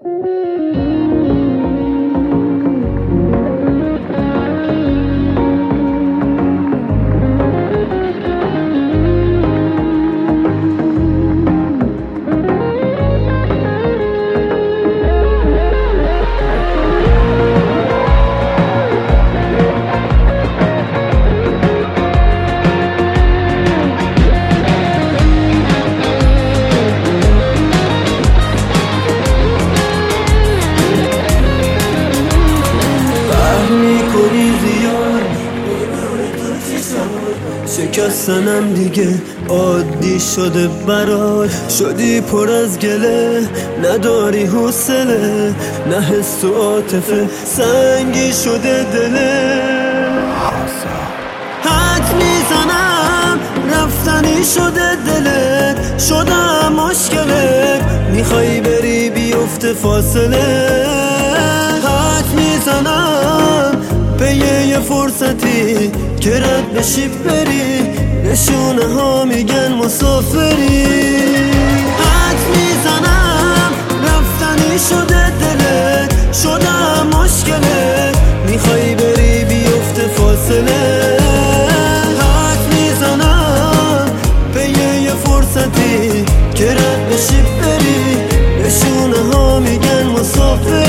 شکستنم دیگه عادی شده برات، شدی پر از گله، نداری حوصله، نه حس و عاطفه، سنگی شده دله. حد میزنم رفتنی شده دلت، شدم مشکلت، میخوای بری بیفته فاصله. حد میزنم به یه فرصتی که رد بشی بری، نشونه ها میگن مسافری. حد میزنم رفتنی شده دلت، شدم مشکلت، میخوای بری بیفته فاصله. حد میزنم به یه فرصتی که رد بشی بری، نشونه ها میگن مسافری.